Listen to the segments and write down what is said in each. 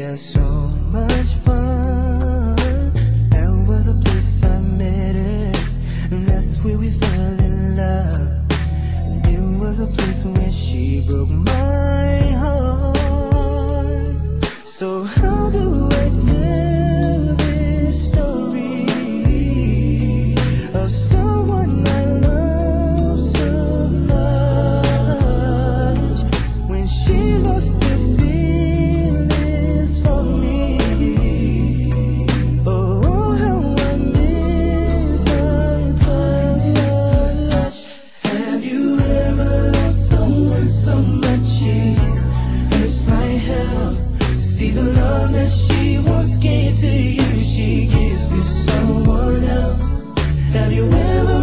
had so much fun. That was the place I met her, and that's where we fell in love. It was a place where she broke my heart. So how do I tell this story of someone I love so much when she lost her feelings for me? Oh, how I miss her touch. Have you ever lost someone so much it hurts like hell? See the love that she once gave to you, she gives to someone else. Have you ever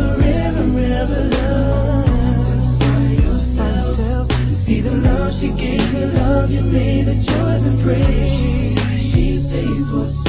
loved to find yourself? See the love she gave, the love you made, the joys and praise she saved for